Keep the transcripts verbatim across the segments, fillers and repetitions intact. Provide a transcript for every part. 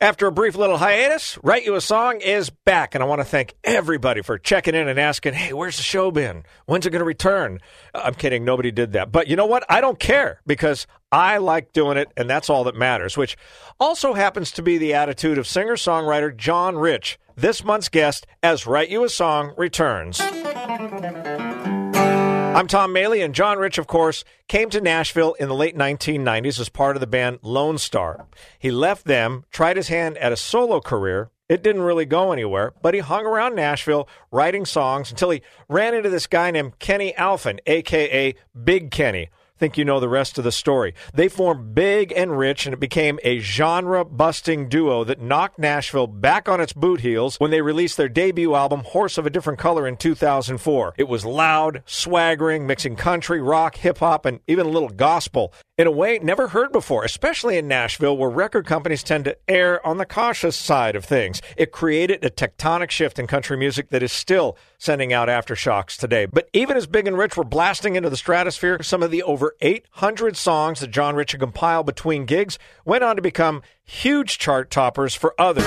After a brief little hiatus, Write You a Song is back, and I want to thank everybody for checking in and asking, hey, where's the show been? When's it going to return? I'm kidding. Nobody did that. But you know what? I don't care because I like doing it, and that's all that matters, which also happens to be the attitude of singer-songwriter John Rich, this month's guest as Write You a Song returns. I'm Tom Maley, and John Rich, of course, came to Nashville in the late nineteen nineties as part of the band Lone Star. He left them, tried his hand at a solo career. It didn't really go anywhere, but he hung around Nashville writing songs until he ran into this guy named Kenny Alphen, a k a. Big Kenny. I think you know the rest of the story. They formed Big and Rich, and it became a genre-busting duo that knocked Nashville back on its boot heels when they released their debut album, Horse of a Different Color, in two thousand four. It was loud, swaggering, mixing country, rock, hip-hop, and even a little gospel. In a way never heard before, especially in Nashville, where record companies tend to err on the cautious side of things. It created a tectonic shift in country music that is still sending out aftershocks today. But even as Big and Rich were blasting into the stratosphere, some of the over eight hundred songs that John Rich had compiled between gigs went on to become huge chart toppers for others.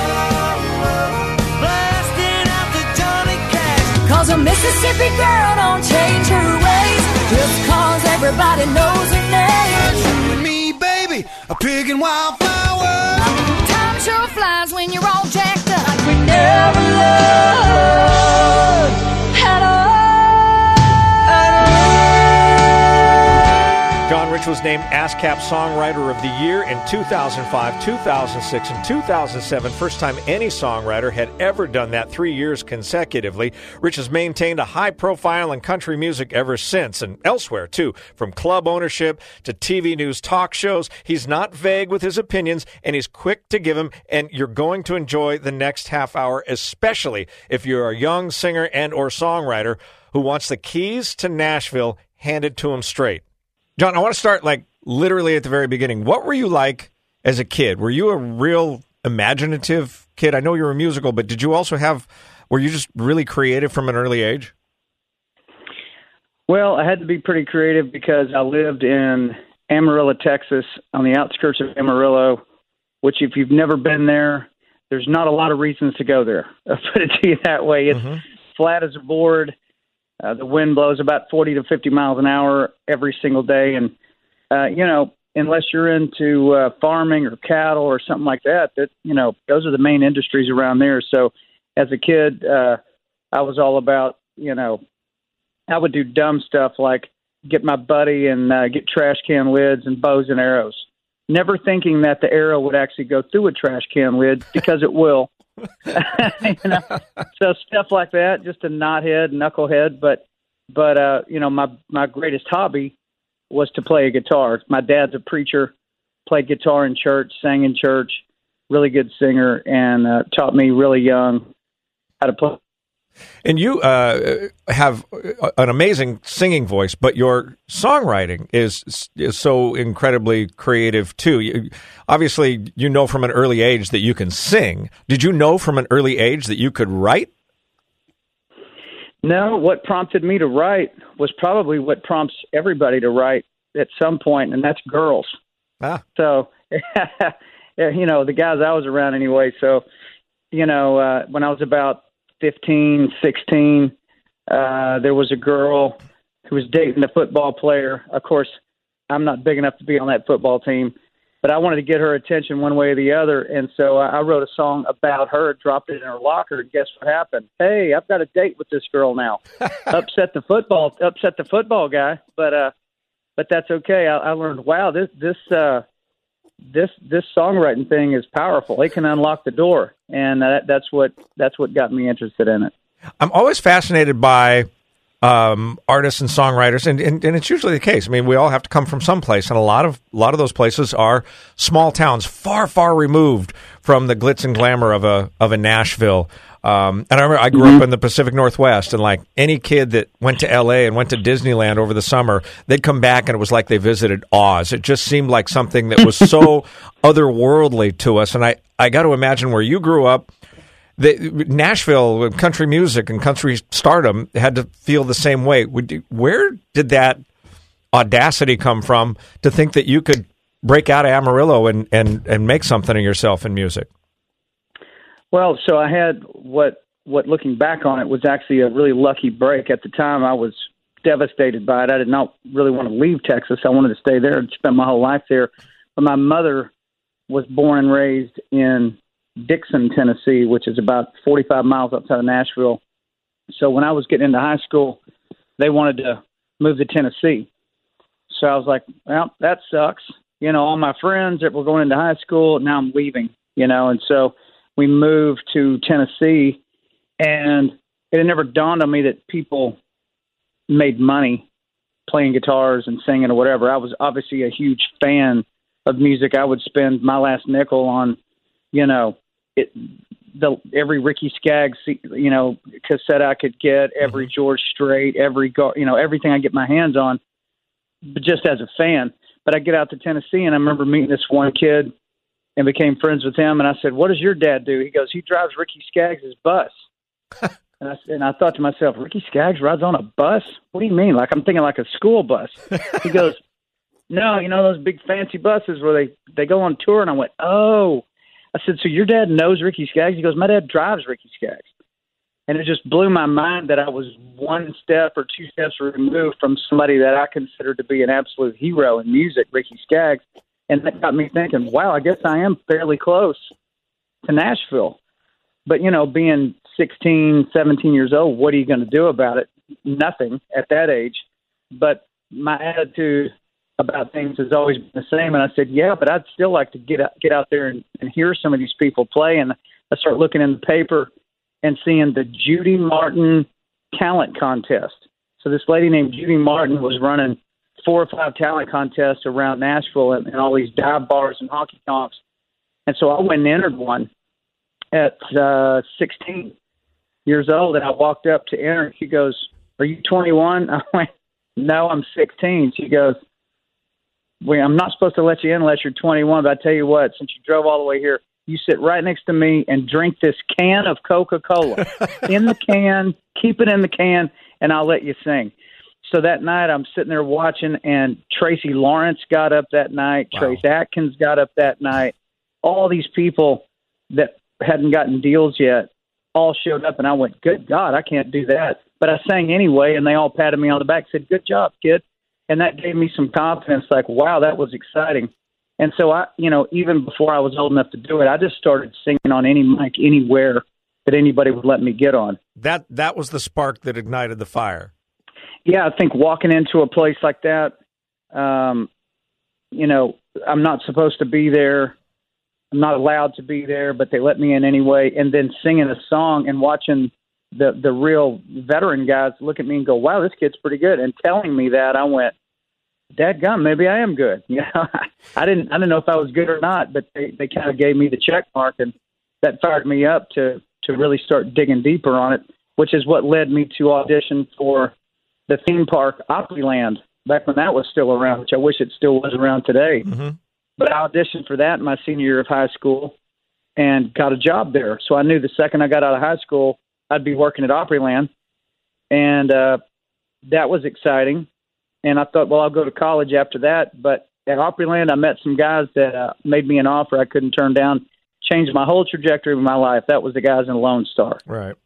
Cause a Mississippi girl don't change her ways just cause everybody knows her name. You and me, baby, a pig and wildflower. Time sure flies when you're all jacked up. Like we never loved at all. John Rich was named ASCAP Songwriter of the Year in two thousand five, two thousand six, and two thousand seven. First time any songwriter had ever done that three years consecutively. Rich has maintained a high profile in country music ever since, and elsewhere, too. From club ownership to T V news talk shows, he's not vague with his opinions, and he's quick to give them, and you're going to enjoy the next half hour, especially if you're a young singer and or songwriter who wants the keys to Nashville handed to him straight. John, I want to start, like, literally at the very beginning. What were you like as a kid? Were you a real imaginative kid? I know you were musical, but did you also have, were you just really creative from an early age? Well, I had to be pretty creative because I lived in Amarillo, Texas, on the outskirts of Amarillo, which if you've never been there, there's not a lot of reasons to go there. I'll put it to you that way. It's mm-hmm. flat as a board. Uh, the wind blows about forty to fifty miles an hour every single day. And, uh, you know, unless you're into uh, farming or cattle or something like that, that, you know, those are the main industries around there. So as a kid, uh, I was all about, you know, I would do dumb stuff like get my buddy and uh, get trash can lids and bows and arrows, never thinking that the arrow would actually go through a trash can lid because it will. you know, so stuff like that, just a knothead, knucklehead. But, but uh, you know, my my greatest hobby was to play a guitar. My dad's a preacher, played guitar in church, sang in church, really good singer, and uh, taught me really young how to play. And you uh, have an amazing singing voice, but your songwriting is is so incredibly creative, too. You, obviously, you know from an early age that you can sing. Did you know from an early age that you could write? No, what prompted me to write was probably what prompts everybody to write at some point, and that's girls. Ah. So, you know, the guys I was around anyway. So, you know, uh, when I was about fifteen, sixteen, uh, there was a girl who was dating a football player. Of course, I'm not big enough to be on that football team, but I wanted to get her attention one way or the other. And so I wrote a song about her, dropped it in her locker, and guess what happened? Hey, I've got a date with this girl now. upset the football, upset the football guy, but, uh, but that's okay. I, I learned, wow, this, this, uh, this, this songwriting thing is powerful. It can unlock the door. And that, that's what, that's what got me interested in it. I'm always fascinated by um, artists and songwriters, and, and, and it's usually the case. I mean, we all have to come from someplace, and a lot of a lot of those places are small towns, far, far removed from the glitz and glamour of a of a Nashville. Um, and I remember I grew mm-hmm. up in the Pacific Northwest, and like any kid that went to L A and went to Disneyland over the summer, they'd come back and it was like they visited Oz. It just seemed like something that was so otherworldly to us. And I, I got to imagine where you grew up, the, Nashville, country music and country stardom had to feel the same way. Would you, where did that audacity come from to think that you could break out of Amarillo and, and, and make something of yourself in music? Well, so I had what what looking back on it was actually a really lucky break. At the time, I was devastated by it. I did not really want to leave Texas. I wanted to stay there and spend my whole life there. But my mother was born and raised in Dixon, Tennessee, which is about forty-five miles outside of Nashville. So when I was getting into high school, they wanted to move to Tennessee. So I was like, well, that sucks. You know, all my friends that were going into high school, now I'm leaving, you know. And so we moved to Tennessee, and it had never dawned on me that people made money playing guitars and singing or whatever. I was obviously a huge fan of music. I would spend my last nickel on, you know, it, the every Ricky Skaggs, you know, cassette I could get, every George Strait, every, you know, everything I get my hands on, but just as a fan. But I get out to Tennessee, and I remember meeting this one kid and became friends with him. And I said, "What does your dad do?" He goes, "He drives Ricky Skaggs' bus." and, I, and I thought to myself, Ricky Skaggs rides on a bus? What do you mean? Like, I'm thinking like a school bus. He goes, "No, you know those big fancy buses where they, they go on tour?" And I went, "Oh." I said, "So your dad knows Ricky Skaggs?" He goes, "My dad drives Ricky Skaggs." And it just blew my mind that I was one step or two steps removed from somebody that I considered to be an absolute hero in music, Ricky Skaggs. And that got me thinking, wow, I guess I am fairly close to Nashville. But, you know, being sixteen, seventeen years old, what are you going to do about it? Nothing at that age. But my attitude about things has always been the same. And I said, yeah, but I'd still like to get out, get out there and, and hear some of these people play. And I start looking in the paper and seeing the Judy Martin talent contest. So this lady named Judy Martin was running four or five talent contests around Nashville and, and all these dive bars and honky tonks. And so I went and entered one at uh, sixteen years old, and I walked up to enter. She goes, "Are you twenty-one?" I went, "No, I'm sixteen." She goes, "Well, I'm not supposed to let you in unless you're twenty-one, but I tell you what, since you drove all the way here, you sit right next to me and drink this can of Coca-Cola in the can, keep it in the can, and I'll let you sing." So that night I'm sitting there watching, and Tracy Lawrence got up that night. Wow. Trace Atkins got up that night. All these people that hadn't gotten deals yet all showed up, and I went, good God, I can't do that. But I sang anyway, and they all patted me on the back, said, "Good job, kid." And that gave me some confidence, like, wow, that was exciting. And so I, you know, even before I was old enough to do it, I just started singing on any mic anywhere that anybody would let me get on. That that was the spark that ignited the fire. Yeah, I think walking into a place like that, um, you know, I'm not supposed to be there. I'm not allowed to be there, but they let me in anyway. And then singing a song and watching the the real veteran guys look at me and go, "Wow, this kid's pretty good." And telling me that, I went, dadgum, maybe I am good. You know, I didn't, I didn't know if I was good or not, but they, they kind of gave me the check mark, and that fired me up to, to really start digging deeper on it, which is what led me to audition for the theme park Opryland back when that was still around, which I wish it still was around today. Mm-hmm. But I auditioned for that in my senior year of high school and got a job there. So I knew the second I got out of high school, I'd be working at Opryland. And uh, that was exciting. And I thought, well, I'll go to college after that. But at Opryland, I met some guys that uh, made me an offer I couldn't turn down, changed my whole trajectory of my life. That was the guys in Lone Star. Right.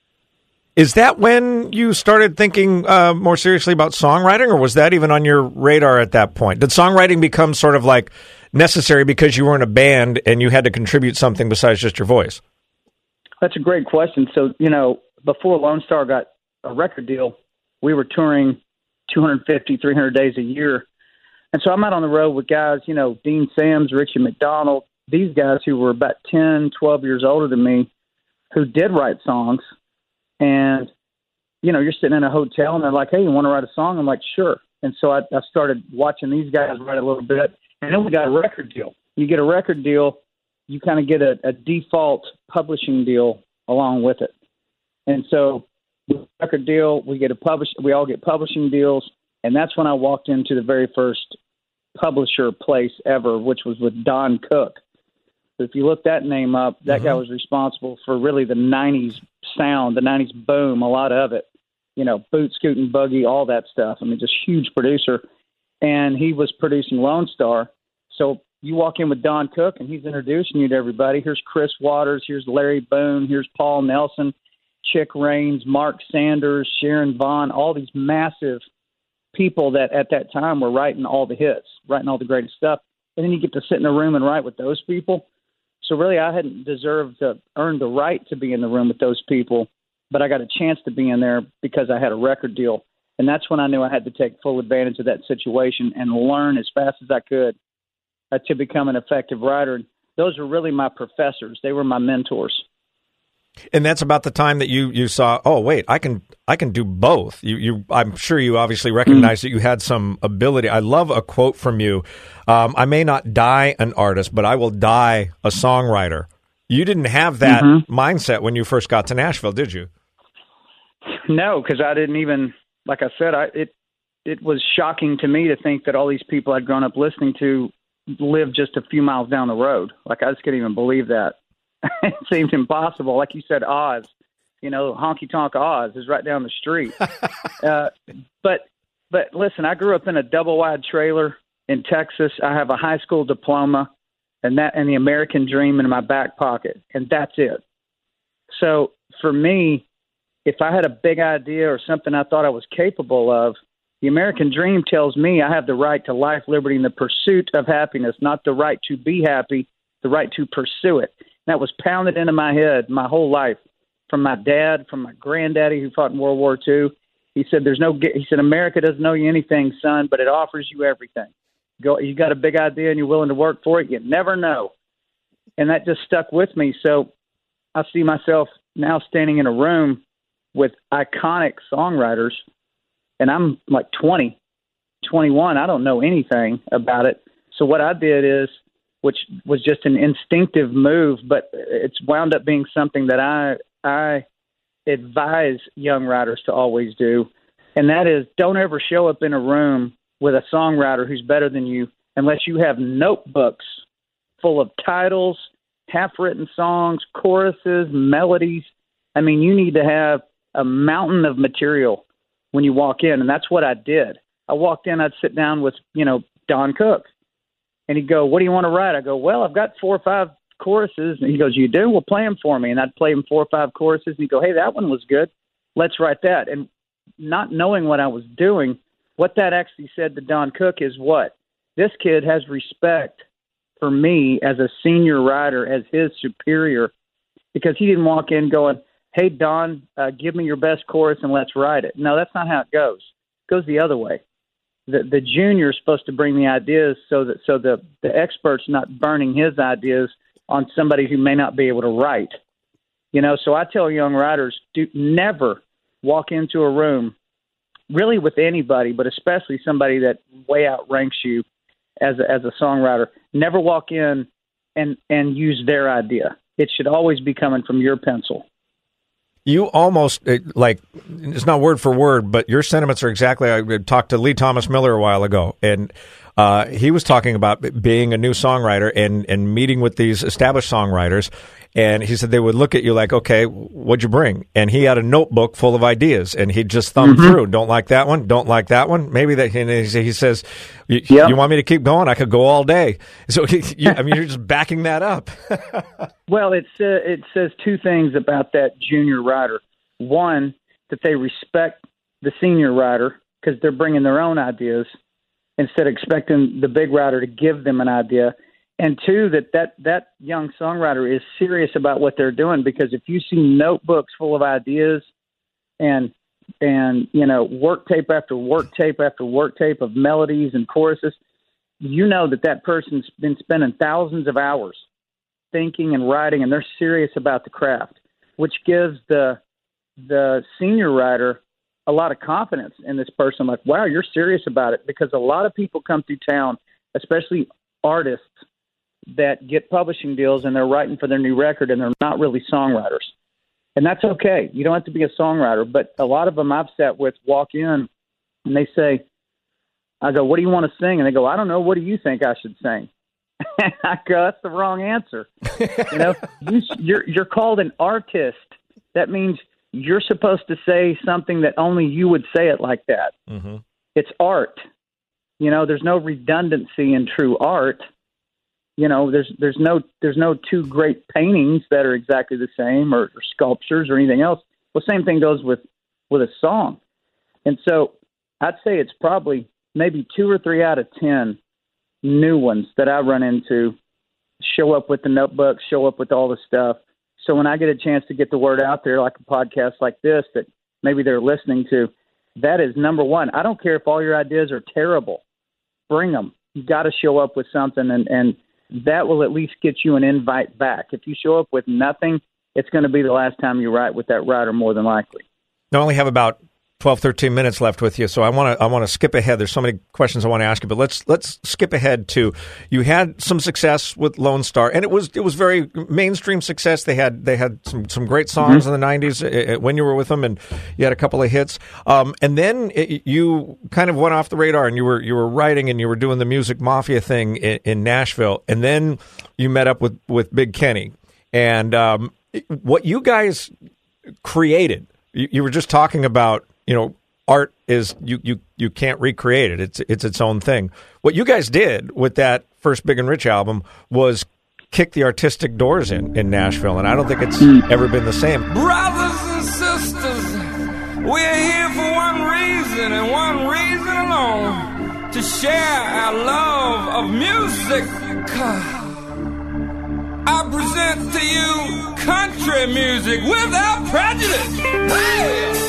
Is that when you started thinking uh, more seriously about songwriting, or was that even on your radar at that point? Did songwriting become sort of like necessary because you were in a band and you had to contribute something besides just your voice? That's a great question. So, you know, before Lone Star got a record deal, we were touring two hundred fifty, three hundred days a year. And so I'm out on the road with guys, you know, Dean Sams, Richie McDonald, these guys who were about ten, twelve years older than me, who did write songs. And, you know, you're sitting in a hotel and they're like, "Hey, you want to write a song?" I'm like, "Sure." And so I, I started watching these guys write a little bit. And then we got a record deal. You get a record deal, you kind of get a, a default publishing deal along with it. And so with record deal, we get a publish, we all get publishing deals. And that's when I walked into the very first publisher place ever, which was with Don Cook. So if you look that name up, that mm-hmm. guy was responsible for really the nineties sound, the nineties boom, a lot of it, you know, Boot, Scoot, and Buggy, all that stuff. I mean, just huge producer. And he was producing Lone Star. So you walk in with Don Cook, and he's introducing you to everybody. Here's Chris Waters. Here's Larry Boone. Here's Paul Nelson, Chick Raines, Mark Sanders, Sharon Vaughn, all these massive people that at that time were writing all the hits, writing all the greatest stuff. And then you get to sit in a room and write with those people. So really, I hadn't deserved to earn the right to be in the room with those people, but I got a chance to be in there because I had a record deal. And that's when I knew I had to take full advantage of that situation and learn as fast as I could uh, to become an effective writer. And those were really my professors. They were my mentors. And that's about the time that you, you saw, oh, wait, I can I can do both. You, you I'm sure you obviously recognized mm-hmm. that you had some ability. I love a quote from you. Um, I may not die an artist, but I will die a songwriter. You didn't have that mm-hmm. mindset when you first got to Nashville, did you? No, because I didn't even, like I said, I, it it was shocking to me to think that all these people I'd grown up listening to lived just a few miles down the road. Like, I just couldn't even believe that. It seemed impossible. Like you said, Oz, you know, honky tonk Oz is right down the street. uh, but, but listen, I grew up in a double wide trailer in Texas. I have a high school diploma and that, and the American dream in my back pocket. And that's it. So for me, if I had a big idea or something I thought I was capable of, the American dream tells me I have the right to life, liberty, and the pursuit of happiness, not the right to be happy, the right to pursue it. That was pounded into my head my whole life from my dad, from my granddaddy who fought in World War Two. He said, "There's no." He said, "America doesn't know you anything, son, but it offers you everything. Go, you got a big idea and you're willing to work for it. You never know." And that just stuck with me. So I see myself now standing in a room with iconic songwriters, and I'm like twenty, twenty-one. I don't know anything about it. So what I did is, which was just an instinctive move, but it's wound up being something that I I advise young writers to always do, and that is don't ever show up in a room with a songwriter who's better than you unless you have notebooks full of titles, half-written songs, choruses, melodies. I mean, you need to have a mountain of material when you walk in, and that's what I did. I walked in, I'd sit down with, you know, Don Cook. And he'd go, "What do you want to write?" I go, "Well, I've got four or five choruses." And he goes, "You do? Well, play them for me." And I'd play him four or five choruses. And he'd go, "Hey, that one was good. Let's write that." And not knowing what I was doing, what that actually said to Don Cook is what? This kid has respect for me as a senior writer, as his superior, because he didn't walk in going, "Hey, Don, uh, give me your best chorus and let's write it." No, that's not how it goes. It goes the other way. The, the junior is supposed to bring the ideas so that so the, the expert's not burning his ideas on somebody who may not be able to write. You know, so I tell young writers, do never walk into a room, really with anybody, but especially somebody that way outranks you as a, as a songwriter. Never walk in and, and use their idea. It should always be coming from your pencil. You almost, like, it's not word for word, but your sentiments are exactly, I talked to Lee Thomas Miller a while ago, and uh, he was talking about being a new songwriter and, and meeting with these established songwriters, and he said they would look at you like, "Okay, what'd you bring?" And he had a notebook full of ideas, and he'd just thumb mm-hmm. through. Don't like that one, don't like that one. Maybe that, and he says, you, yep. you want me to keep going? I could go all day. So, you, I mean, you're just backing that up. Well, it's, uh, it says two things about that junior writer. One, that they respect the senior writer because they're bringing their own ideas instead of expecting the big writer to give them an idea. And two, that, that that young songwriter is serious about what they're doing, because if you see notebooks full of ideas and, and you know, work tape after work tape after work tape of melodies and choruses, you know that that person's been spending thousands of hours thinking and writing, and they're serious about the craft, which gives the the senior writer a lot of confidence in this person. Like, wow, you're serious about it, because a lot of people come through town, especially artists, that get publishing deals and they're writing for their new record and they're not really songwriters. And that's okay. You don't have to be a songwriter, but a lot of them I've sat with walk in and they say, I go, "What do you want to sing?" And they go, "I don't know. What do you think I should sing?" And I go, "That's the wrong answer." You know, you, you're, you're called an artist. That means you're supposed to say something that only you would say it like that. Mm-hmm. It's art. You know, there's no redundancy in true art. You know, there's there's no there's no two great paintings that are exactly the same, or, or sculptures or anything else. Well, same thing goes with, with a song. And so I'd say it's probably maybe two or three out of ten new ones that I run into show up with the notebook, show up with all the stuff. So when I get a chance to get the word out there, like a podcast like this that maybe they're listening to, that is number one. I don't care if all your ideas are terrible. Bring them. You got to show up with something, and, and that will at least get you an invite back. If you show up with nothing, it's going to be the last time you write with that writer, more than likely. I only have about twelve, thirteen minutes left with you, so I want to I want to skip ahead. There's so many questions I want to ask you, but let's let's skip ahead to, you had some success with Lone Star, and it was it was very mainstream success. They had they had some, some great songs mm-hmm. in the nineties uh, when you were with them, and you had a couple of hits. Um, and then it, you kind of went off the radar, and you were you were writing and you were doing the Music Mafia thing in, in Nashville, and then you met up with, with Big Kenny, and um, what you guys created. You, you were just talking about. You know, art is you, you you can't recreate it. It's it's its own thing. What you guys did with that first Big and Rich album was kick the artistic doors in in Nashville, and I don't think it's ever been the same. Brothers and sisters, we're here for one reason and one reason alone: to share our love of music. I present to you country music without prejudice. Hey!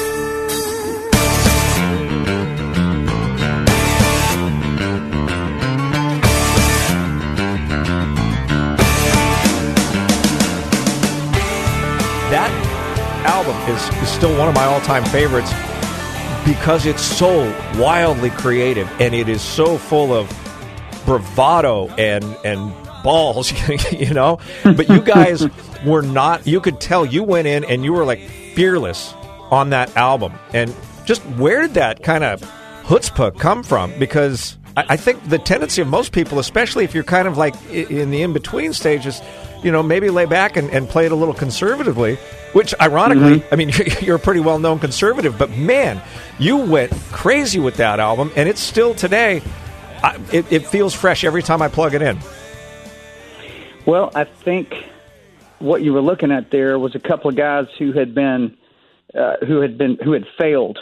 That album is, is still one of my all-time favorites because it's so wildly creative, and it is so full of bravado and and balls, you know? But you guys were not, you could tell you went in and you were like fearless on that album. And just where did that kind of chutzpah come from? Because I, I think the tendency of most people, especially if you're kind of like in the in-between stages, you know, maybe lay back and, and play it a little conservatively, which ironically, mm-hmm. I mean, you're a pretty well-known conservative, but man, you went crazy with that album, and it's still today, I, it, it feels fresh every time I plug it in. Well, I think what you were looking at there was a couple of guys who had been, uh, who had been, who had failed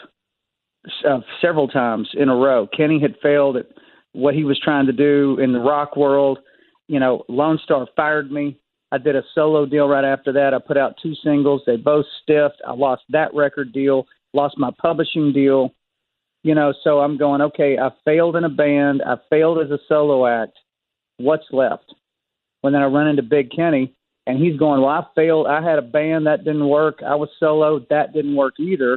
uh, several times in a row. Kenny had failed at what he was trying to do in the rock world. You know, Lone Star fired me. I did a solo deal right after that. I put out two singles. They both stiffed. I lost that record deal, lost my publishing deal. You know, so I'm going, okay, I failed in a band. I failed as a solo act. What's left? When then I run into Big Kenny, and he's going, well, I failed. I had a band. That didn't work. I was solo. That didn't work either.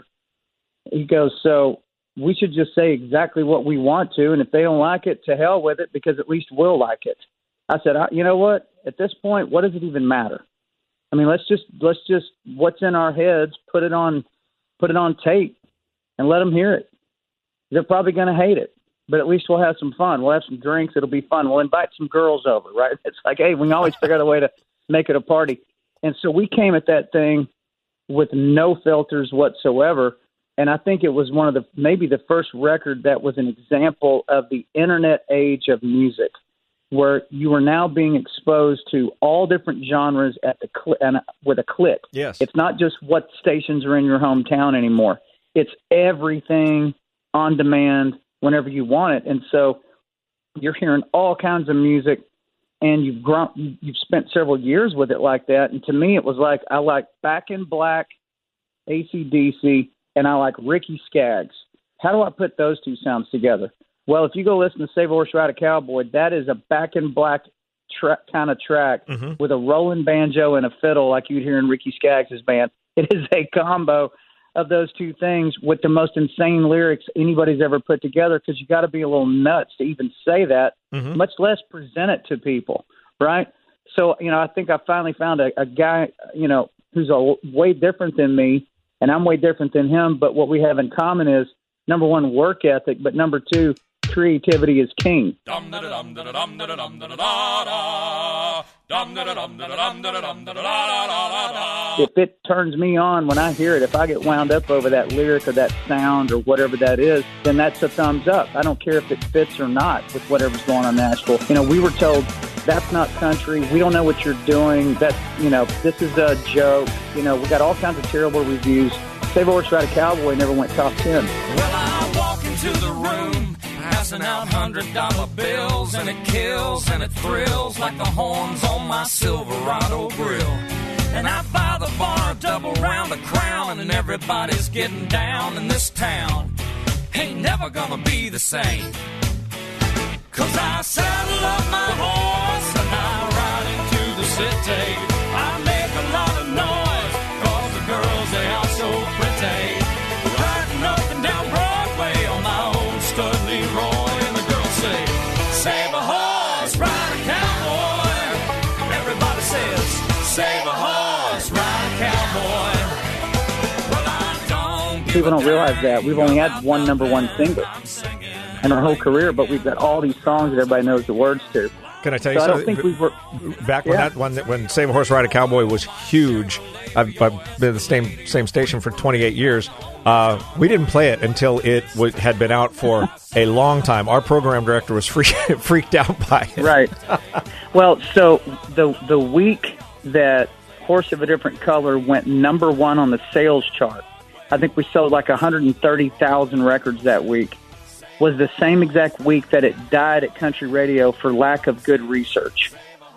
He goes, so we should just say exactly what we want to, and if they don't like it, to hell with it, because at least we'll like it. I said, you know what? At this point, what does it even matter? I mean, let's just let's just what's in our heads, put it on, put it on tape, and let them hear it. They're probably going to hate it, but at least we'll have some fun. We'll have some drinks. It'll be fun. We'll invite some girls over, right? It's like, hey, we can always figure out a way to make it a party. And so we came at that thing with no filters whatsoever. And I think it was one of the maybe the first record that was an example of the internet age of music, where you are now being exposed to all different genres at the cl- and with a click. Yes. It's not just what stations are in your hometown anymore. It's everything on demand whenever you want it. And so you're hearing all kinds of music, and you've grown, you've spent several years with it like that. And to me, it was like, I like Back in Black, A C D C, and I like Ricky Skaggs. How do I put those two sounds together? Well, if you go listen to Save a Horse Ride a Cowboy, that is a Back in Black tra- kind of track mm-hmm. with a rolling banjo and a fiddle like you'd hear in Ricky Skaggs' band. It is a combo of those two things with the most insane lyrics anybody's ever put together, because you got to be a little nuts to even say that, mm-hmm. much less present it to people, right? So, you know, I think I finally found a, a guy, you know, who's a, way different than me, and I'm way different than him, but what we have in common is, number one, work ethic, but number two, creativity is king. if it turns me on when I hear it, if I get wound up over that lyric or that sound or whatever that is, then that's a thumbs up. I don't care if it fits or not with whatever's going on in Nashville. You know, we were told that's not country. We don't know what you're doing. That's, you know, this is a joke. You know, we got all kinds of terrible reviews. Save a Horse, Ride a Cowboy never went top ten. Well, I walk into the room, passing out hundred dollar bills, and it kills and it thrills like the horns on my Silverado grill. And I buy the bar a double round of Crown, and everybody's getting down in this town. Ain't never gonna be the same. Cause I saddle up my horse and I ride into the city. I make a lot of noise, cause the girls, they are so pretty. Riding up and down Broadway on my old stud Leroy, and the girls say, save a horse, ride a cowboy. Everybody says, save a horse, ride a cowboy. Well, I don't give People don't realize that. We've only had one number one single in our whole career, but we've got all these songs that everybody knows the words to. Can I tell you So I don't something? think we were. Back when Yeah. that when, when Save a Horse, Ride a Cowboy was huge, I've, I've been at the same same station for twenty-eight years. Uh, we didn't play it until it w- had been out for a long time. Our program director was freak, freaked out by it. Right. Well, so the the week that Horse of a Different Color went number one on the sales chart, I think we sold like one hundred thirty thousand records that week, was the same exact week that it died at country radio for lack of good research.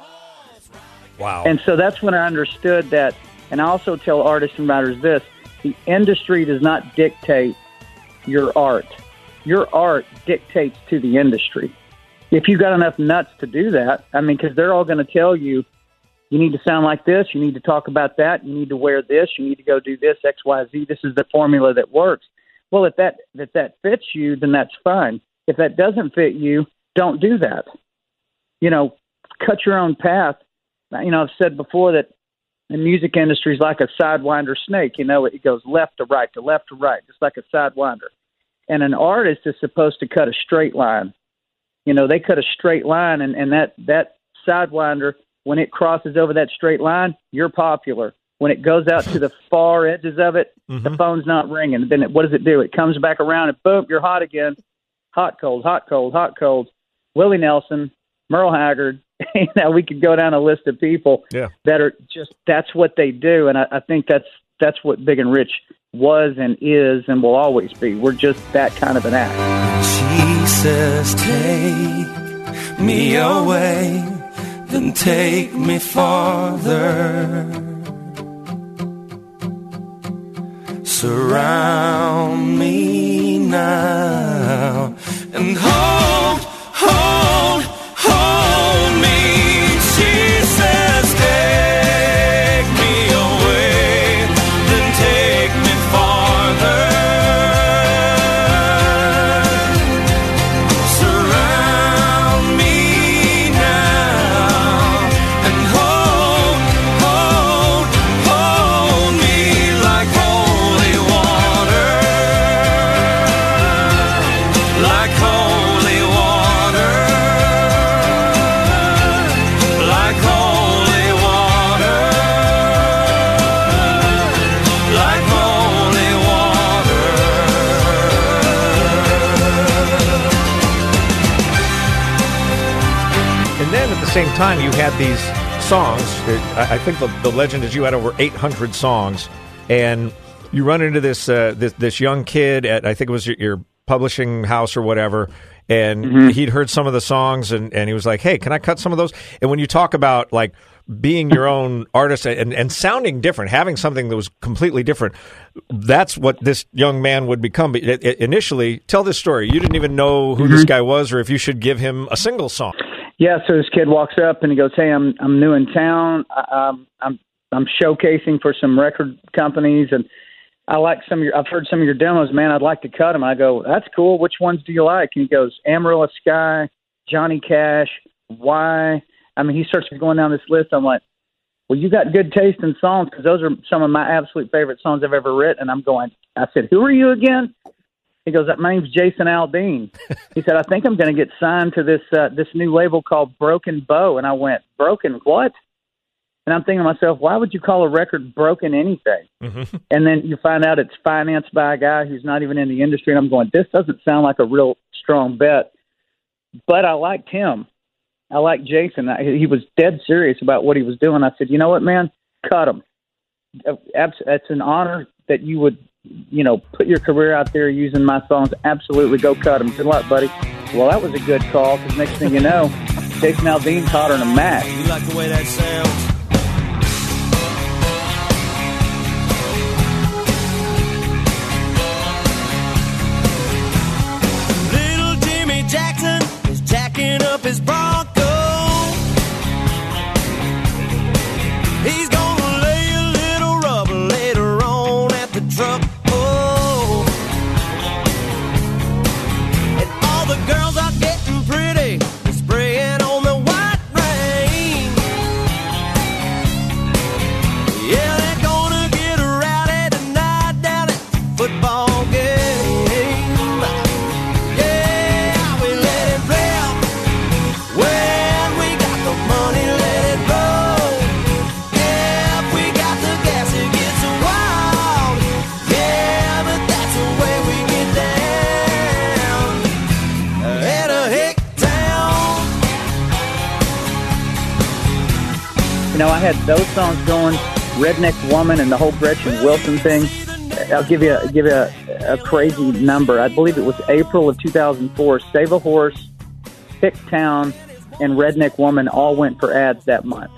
Wow. And so that's when I understood that. And I also tell artists and writers this: the industry does not dictate your art. Your art dictates to the industry. If you got enough nuts to do that, I mean, because they're all going to tell you, you need to sound like this, you need to talk about that, you need to wear this, you need to go do this, X, Y, Z. This is the formula that works. Well, if that if that fits you, then that's fine. If that doesn't fit you, don't do that. You know, cut your own path. You know, I've said before that the music industry is like a sidewinder snake. You know, it goes left to right, to left to right, just like a sidewinder. And an artist is supposed to cut a straight line. You know, they cut a straight line, and, and that, that sidewinder, when it crosses over that straight line, you're popular. When it goes out to the far edges of it, mm-hmm. the phone's not ringing. Then it, what does it do? It comes back around and boom, you're hot again. Hot, cold, hot, cold, hot, cold. Willie Nelson, Merle Haggard. Now we could go down a list of people yeah. that are just, that's what they do. And I, I think that's, that's what Big and Rich was and is and will always be. We're just that kind of an act. She says, take me away, then take me farther. Surround me now and hold, hold, hold me. She says, take me away, then take me farther. Surround me now and hold, hold, hold me like holy water, like holy water, like holy water, like holy water. And then at the same time, you had these songs. I I think the, the legend is you had over eight hundred songs, and you run into this uh, this, this young kid at, I think it was your, your publishing house or whatever, and Mm-hmm. he'd heard some of the songs, and, and he was like, hey, can I cut some of those? And when you talk about like being your own artist and, and sounding different, having something that was completely different, that's what this young man would become. But it, it, initially, tell this story. You didn't even know who Mm-hmm. this guy was or if you should give him a single song. Yeah, so this kid walks up and he goes, "Hey, I'm I'm new in town. I, um, I'm I'm showcasing for some record companies, and I like some of your. I've heard some of your demos, man. I'd like to cut them." I go, "That's cool. Which ones do you like?" And he goes, "Amarillo Sky, Johnny Cash, Why." I mean, he starts going down this list. I'm like, "Well, you got good taste in songs because those are some of my absolute favorite songs I've ever written." And I'm going, I said, "Who are you again?" He goes, "My name's Jason Aldean." He said, "I think I'm going to get signed to this uh, this new label called Broken Bow." And I went, "Broken what?" And I'm thinking to myself, why would you call a record Broken Anything? Mm-hmm. And then you find out it's financed by a guy who's not even in the industry. And I'm going, this doesn't sound like a real strong bet. But I liked him. I liked Jason. I, he was dead serious about what he was doing. I said, you know what, man? Cut him. It's an honor that you would, you know, put your career out there using my songs. Absolutely, go cut him. Good luck, buddy. Well, that was a good call, because next thing you know, Jason Aldean caught her in a match. You like the way that sounds? Jackson is jacking up his Bronco. He's gonna lay a little rubber later on at the truck. Oh, and all the girls are getting pretty. They're spraying on the white rain. Yeah, they're gonna get rowdy tonight down at the football game. You know, I had those songs going, Redneck Woman and the whole Gretchen Wilson thing. I'll give you, a, give you a, a crazy number. I believe it was April of two thousand four. Save a Horse, Hicktown, and Redneck Woman all went for ads that month.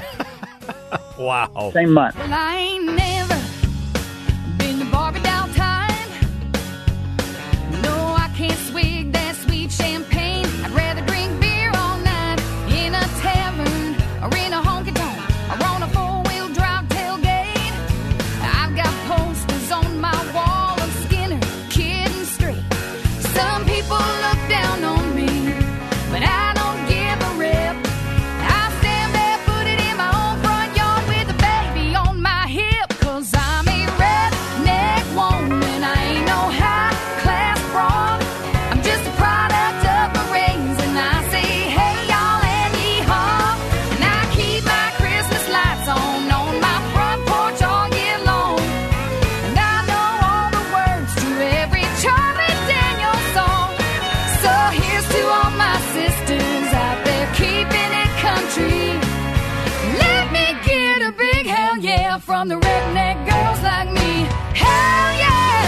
Wow. Same month. Well, I ain't never been to Barbie doll time. No, I can't swig that sweet champagne. I'd rather drink beer all night in a tavern or in a honky tonk or on a four-wheel drive tailgate. I've got posters on my wall of Skinner, Kid and Straight. Some people look down on me, but I don't give a rip. I stand barefooted in my own front yard with a baby on my hip, 'cause I'm a redneck woman. I ain't no high-class broad. I'm just a product of my raising. I say, hey, y'all, and yee-haw. And I keep my Christmas lights on on my front porch all year long. And I know all the words to every Charlie Daniels song. So here's to all my sisters out there keeping it country. Let me get a big hell yeah from the redneck girls like me. Hell yeah!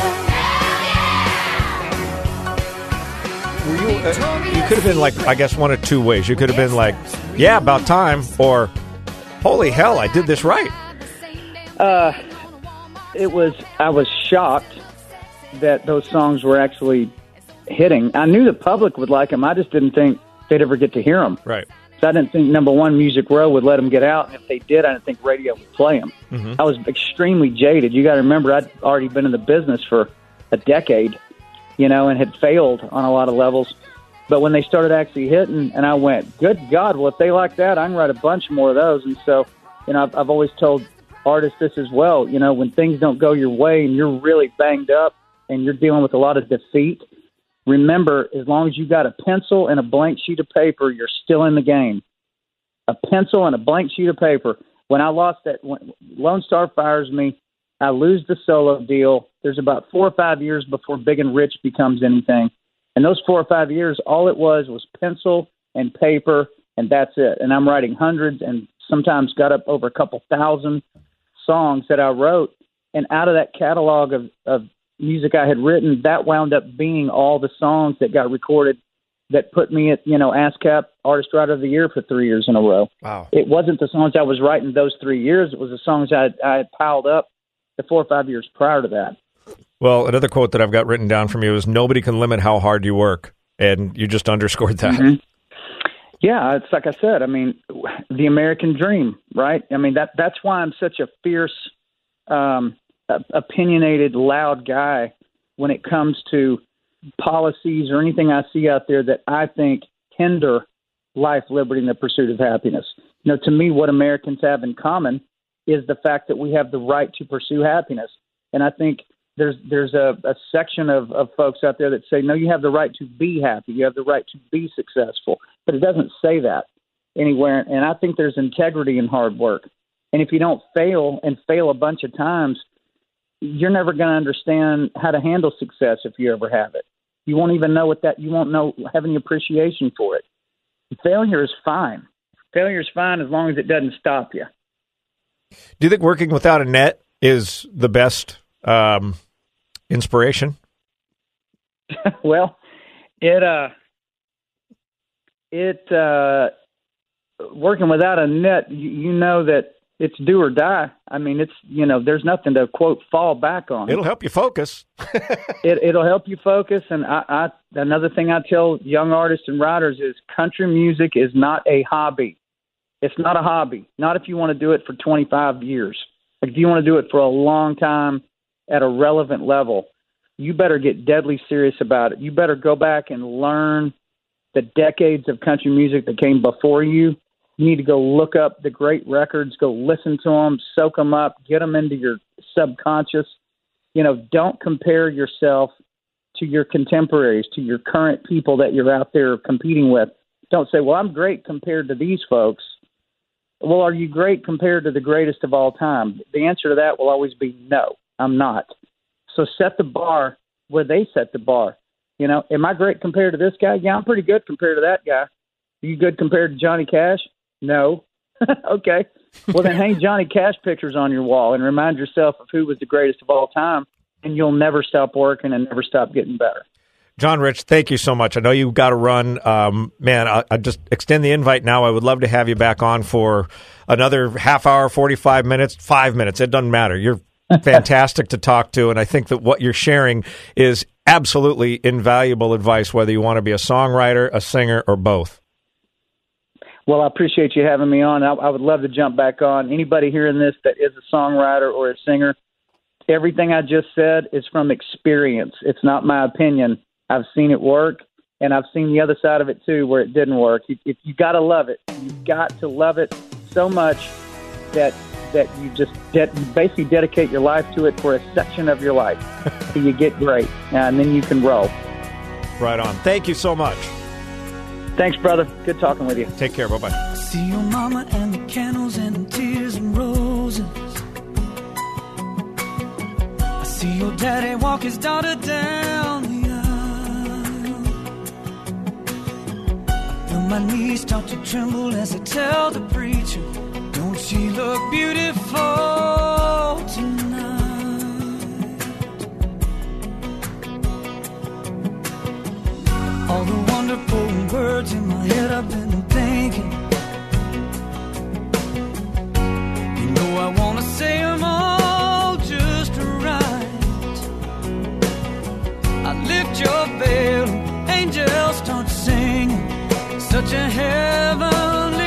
Were you, uh, you could have been like, I guess, one of two ways. You could have been like, yeah, about time, or holy hell, I did this right. Uh, it was, I was shocked that those songs were actually hitting. I knew the public would like them. I just didn't think they'd ever get to hear them. Right. So I didn't think Number One Music Row would let them get out. And if they did, I didn't think radio would play them. Mm-hmm. I was extremely jaded. You got to remember, I'd already been in the business for a decade, you know, and had failed on a lot of levels. But when they started actually hitting, and I went, good God, well, if they like that, I can write a bunch more of those. And so, you know, I've, I've always told artists this as well. You know, when things don't go your way and you're really banged up and you're dealing with a lot of defeat, remember, as long as you got a pencil and a blank sheet of paper, you're still in the game. A pencil and a blank sheet of paper. When I lost that, when Lone Star fires me, I lose the solo deal. There's about four or five years before Big and Rich becomes anything. And those four or five years, all it was was pencil and paper, and that's it. And I'm writing hundreds and sometimes got up over a couple thousand songs that I wrote. And out of that catalog of, of music I had written, that wound up being all the songs that got recorded that put me at, you know, ASCAP Artist Writer of the Year for three years in a row. Wow. It wasn't the songs I was writing those three years. It was the songs I, I had piled up the four or five years prior to that. Well, another quote that I've got written down from you is, nobody can limit how hard you work. And you just underscored that. Mm-hmm. Yeah, it's like I said, I mean, the American dream, right? I mean, that that's why I'm such a fierce, um, opinionated, loud guy when it comes to policies or anything I see out there that I think hinder life, liberty, and the pursuit of happiness. You know, to me, what Americans have in common is the fact that we have the right to pursue happiness. And I think there's there's a, a section of, of folks out there that say, no, you have the right to be happy. You have the right to be successful. But it doesn't say that anywhere. And I think there's integrity in hard work. And if you don't fail and fail a bunch of times, you're never going to understand how to handle success if you ever have it. You won't even know what that, you won't know, have any appreciation for it. Failure is fine. Failure is fine as long as it doesn't stop you. Do you think working without a net is the best um, inspiration? Well, it, uh, it, uh, working without a net, you, you know that it's do or die. I mean, it's, you know, there's nothing to, quote, fall back on. It'll help you focus. it, it'll help you focus. And I, I, another thing I tell young artists and writers is country music is not a hobby. It's not a hobby. Not if you want to do it for twenty-five years. Like if you want to do it for a long time at a relevant level, you better get deadly serious about it. You better go back and learn the decades of country music that came before you. You need to go look up the great records, go listen to them, soak them up, get them into your subconscious. You know, don't compare yourself to your contemporaries, to your current people that you're out there competing with. Don't say, well, I'm great compared to these folks. Well, are you great compared to the greatest of all time? The answer to that will always be no, I'm not. So set the bar where they set the bar. You know, am I great compared to this guy? Yeah, I'm pretty good compared to that guy. Are you good compared to Johnny Cash? No. Okay. Well, then hang Johnny Cash pictures on your wall and remind yourself of who was the greatest of all time, and you'll never stop working and never stop getting better. John Rich, thank you so much. I know you've got to run. Um, man, I, I just extend the invite now. I would love to have you back on for another half hour, forty-five minutes, five minutes. It doesn't matter. You're fantastic to talk to, and I think that what you're sharing is absolutely invaluable advice, whether you want to be a songwriter, a singer, or both. Well, I appreciate you having me on. I, I would love to jump back on. Anybody hearing this that is a songwriter or a singer, everything I just said is from experience. It's not my opinion. I've seen it work, and I've seen the other side of it, too, where it didn't work. You, you, you got to love it. You've got to love it so much that that you just de- you basically dedicate your life to it for a section of your life so you get great, and then you can roll. Right on. Thank you so much. Thanks, brother. Good talking with you. Take care. Bye-bye. I see your mama and the candles and the tears and roses. I see your daddy walk his daughter down the aisle. I feel my knees start to tremble as I tell the preacher, don't she look beautiful tonight? All the wonderful words in my head I've been thinking, you know I want to say them all just right. I lift your veil, angels start singing, such a heavenly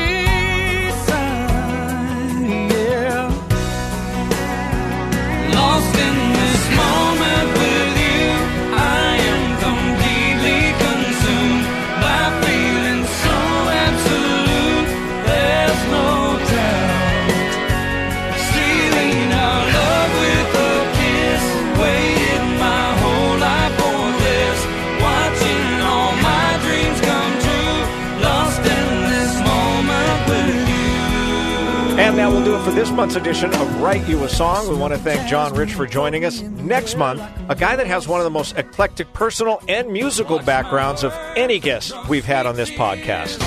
sight, yeah. Lost in this moment with you, I am completely consumed by feeling so absolute, there's no doubt. Sealing our love with a kiss, waited my whole life for this, watching all my dreams come true, lost in this moment with you. And that will do it for this month's edition of Write You a Song. We want to thank John Rich for joining us. Next month, a guy that has one of the most eclectic personal and musical backgrounds of any guest we've had on this podcast.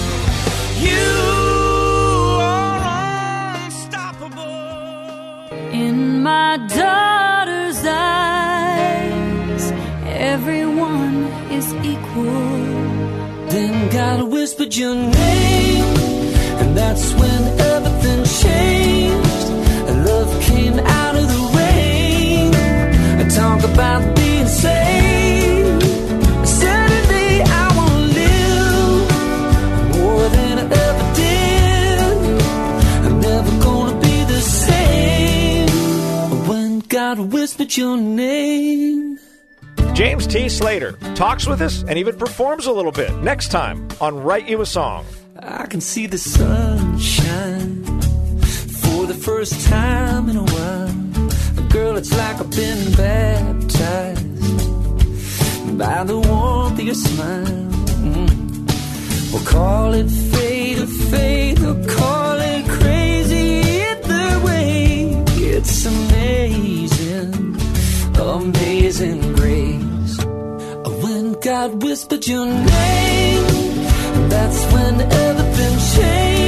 You are unstoppable. In my daughter's eyes, everyone is equal. Then God whispered your name, and that's when everything changed. And love came out of the rain. I talk about being saved. Suddenly I want to live more than I ever did. I'm never gonna be the same when God whispered your name. James T. Slater talks with us and even performs a little bit next time on Write You a Song. I can see the sunshine for the first time in a while. Girl, it's like I've been baptized by the warmth of your smile. Mm. We'll call it fate or fate, or call it crazy at the It's amazing, amazing grace. When God whispered your name, that's when everything changed.